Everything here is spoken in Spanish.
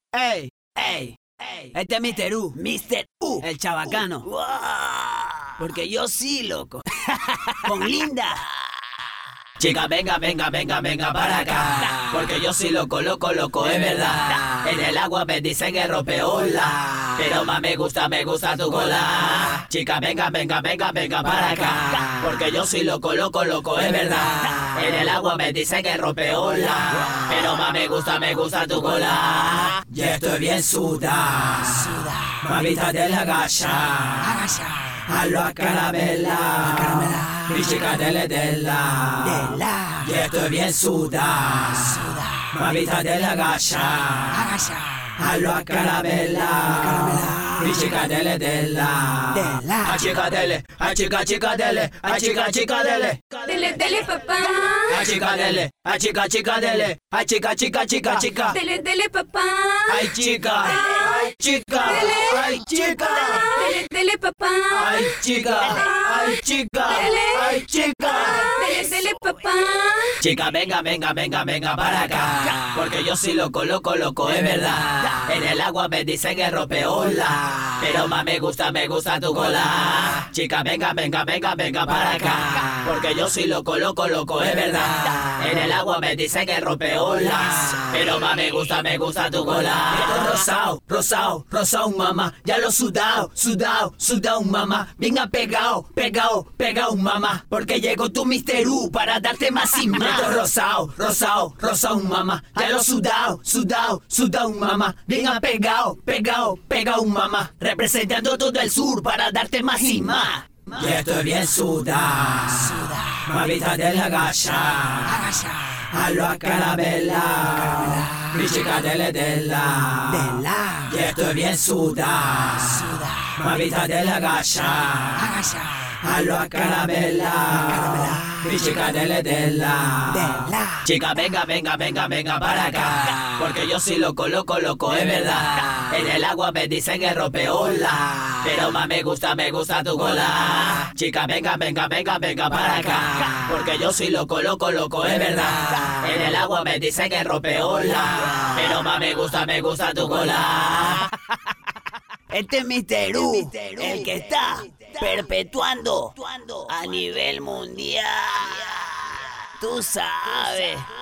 Ey, ey, ey. Este es Mr. U. Mr. U. El chabacano. Porque yo sí, loco. Con Linda. Chica, venga, venga, venga, venga para acá. Porque yo soy loco, loco, loco, es verdad. En el agua me dicen que rompeola. Pero más me gusta tu cola. Chica, venga, venga, venga, venga para acá. Porque yo soy loco, loco, loco, es verdad. En el agua me dicen que rompeola. Pero más me gusta tu cola. Y estoy bien suda. Mamita te la agacha. A lo caramela. Mi chica dela. Y estoy bien suda. Mamita te la agacha. A lo caramela. Mi chica dela. A chica dele. A chica dele. Dele papá. A chica dele. A chica dele. A chica. Dele papá. Ay chica. Ay chica. Ay chica. Dele papá. Ay chica. Ay chica. Ay chica. Dele papá. Chica, venga, venga, venga, venga para acá. Porque yo soy loco, loco, loco, es verdad. En el agua me dicen que rompeola. Pero más me gusta tu cola. Chica, venga, venga, venga, venga para acá. Porque yo soy loco, loco, loco, es verdad. En el agua me dicen que rompeola. Pero más me gusta tu cola. Esto rosao, mamá. Ya lo sudao, mamá. Venga pegao, mamá. Porque llegó tu Mr. U para darte más y más. Esto rosao, mamá. Ya lo sudao, mamá. Venga pegao, mamá. Representando todo el sur para darte más y más. Y estoy bien suda. Mamita te la agacha. A lo caramela. Mi chica dela. Y estoy bien suda. Mamita te la agacha. A lo caramela. Mi chica dela. Chica, venga, venga, venga, venga para acá. Porque yo soy loco, loco, loco, es verdad. En el agua me dicen que rompeola. Pero más me gusta tu cola. Chica, venga, venga, venga, venga para acá. Porque yo soy loco, loco, loco, es verdad. En el agua me dicen que rompeola. Pero más me gusta tu cola. Este es Mr. U. El que está perpetuando a nivel mundial. Tú sabes.